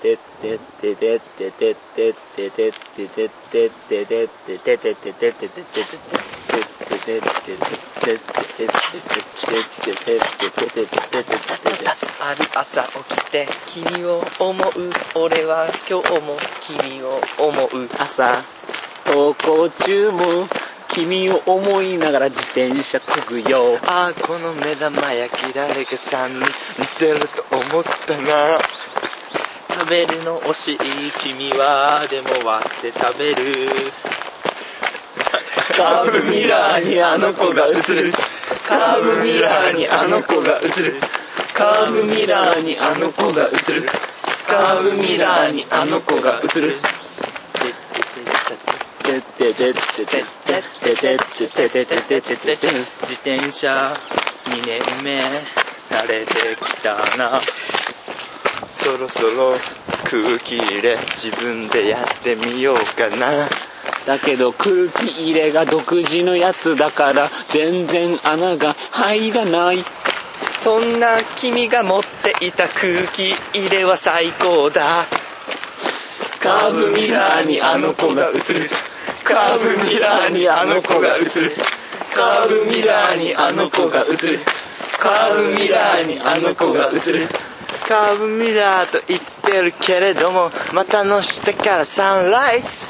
ある朝起きて君を思う、俺は今日も君を思う。 朝登校中も君を思いながら自転車こぐよ。 ああこの目玉焼き誰かさんに似てると思ったな。食べるの惜しい君はでも割って食べる。カーブミラーにあの子が映る。カーブミラーにあの子が映る。カーブミラーにあの子が映る。カーブミラーにあの子が映る。自転車2年目慣れてきたな。そろそろ空気入れ自分でやってみようかな。 だけど空気入れが独自のやつだから全然穴が入らない。 そんな君が持っていた空気入れは最高だ。カーブミラーにあの子が映る。カーブミラーにあの子が映る。カーブミラーにあの子が映る。カーブミラーにあの子が映る。カーブミラーと言ってるけれども股の下からサンライズ。